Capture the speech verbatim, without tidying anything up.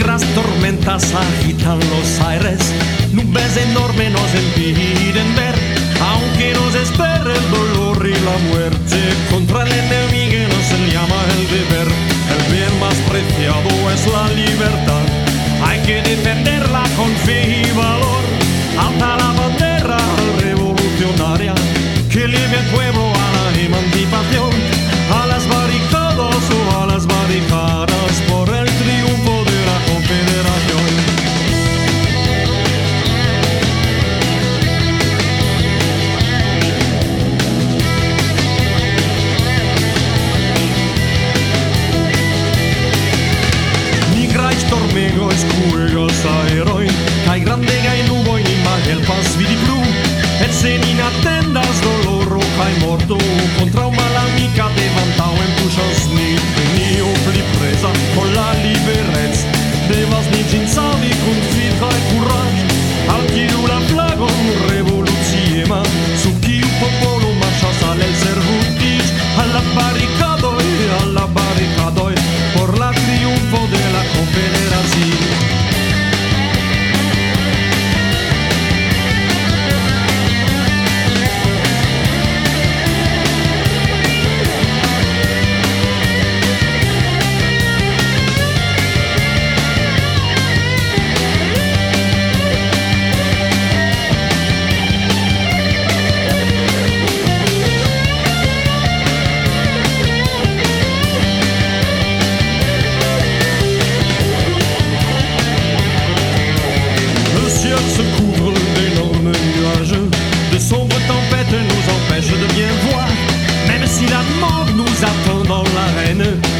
Negras tormentas agitan los aires, nubes enormes nos impiden ver, aunque nos espera el dolor y la muerte. Contra el enemigo no se llama el deber, el bien más preciado es la libertad. Hay que defenderla con fe y valor, alta la bandera revolucionaria que lleve al pueblo a la emancipación, a las barricadas o a las barricadas por el triunfo de la confederación. Migrais tormegos, cuegas a heroi, cai grande gai nuvoi ni magel pas vidi blu, et se ni n'attendas dolor o cai morto, contra una l'amica devantau en puxas ni veni o pli presa con la liberez, devas ni cinsavi con fita e courage, al chiu la flagon revoluziema, su chiu popolo marchas al el servutis, alla barricado e alla barricado e por la triunfo de la confederación. Se couvre d'énormes nuages, de sombres tempêtes nous empêchent de bien voir. Même si la mort nous attend dans l'arène,